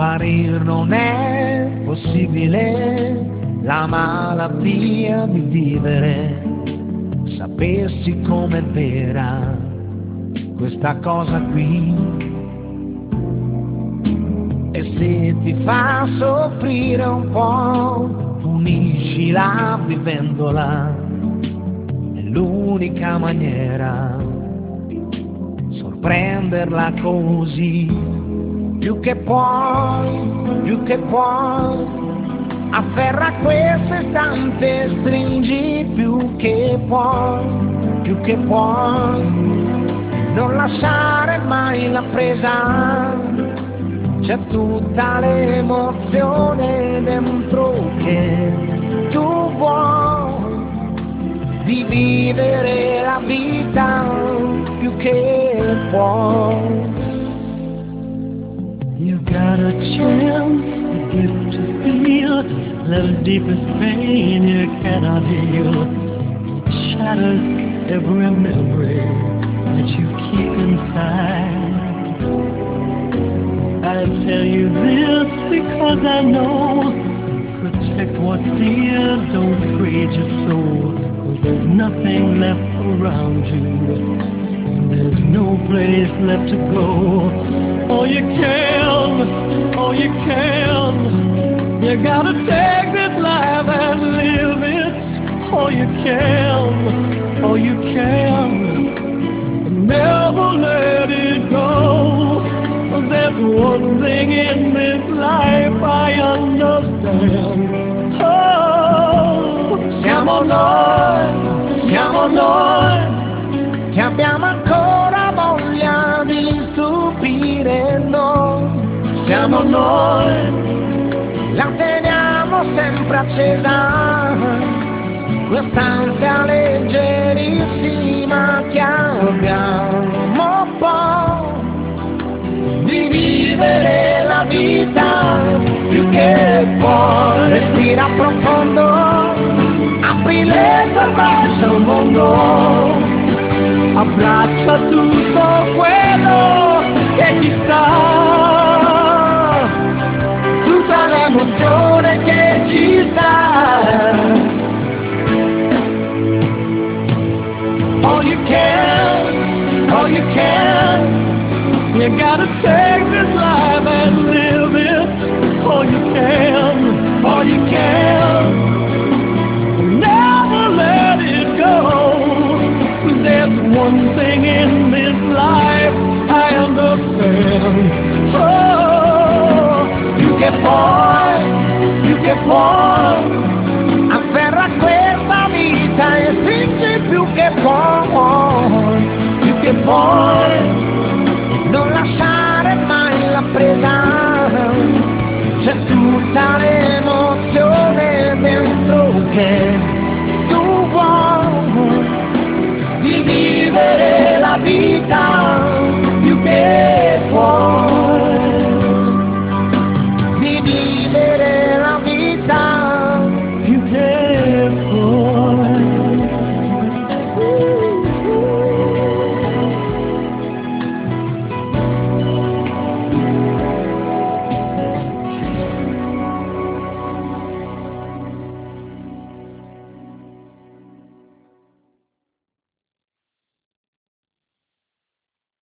Guarir non è possibile, la malattia di vivere. Sapessi com'è vera questa cosa qui, e se ti fa soffrire un po', puniscila vivendola. È l'unica maniera, sorprenderla così. Più che puoi, afferra questo istante, stringi più che puoi, non lasciare mai la presa, c'è tutta l'emozione dentro che tu vuoi, di vivere la vita più che puoi. You got a chance, a gift to feel the deepest pain you cannot heal. It shatters every memory that you keep inside. I tell you this because I know, protect what's dear, don't trade your soul, 'cause there's nothing left around you, there's no place left to go. Oh, you can, you gotta take this life and live it. Oh, you can, never let it go. There's one thing in this life I understand. Oh, Siamo noi, che abbiamo ancora voglia di stupire noi. Siamo noi, la teniamo sempre accesa, quest'ansia leggerissima che abbiamo poi, di vivere la vita più che puoi. Respira profondo, apri le tue braccia al mondo, abbraccia tutto quello che ti sta, tutta l'emozione che ci sta. Oh, you can, you gotta take this life and live it. Oh, you can, never let it go. There's one thing in this life I understand. Oh, più che puoi, afferra questa vita e stringi più che puoi,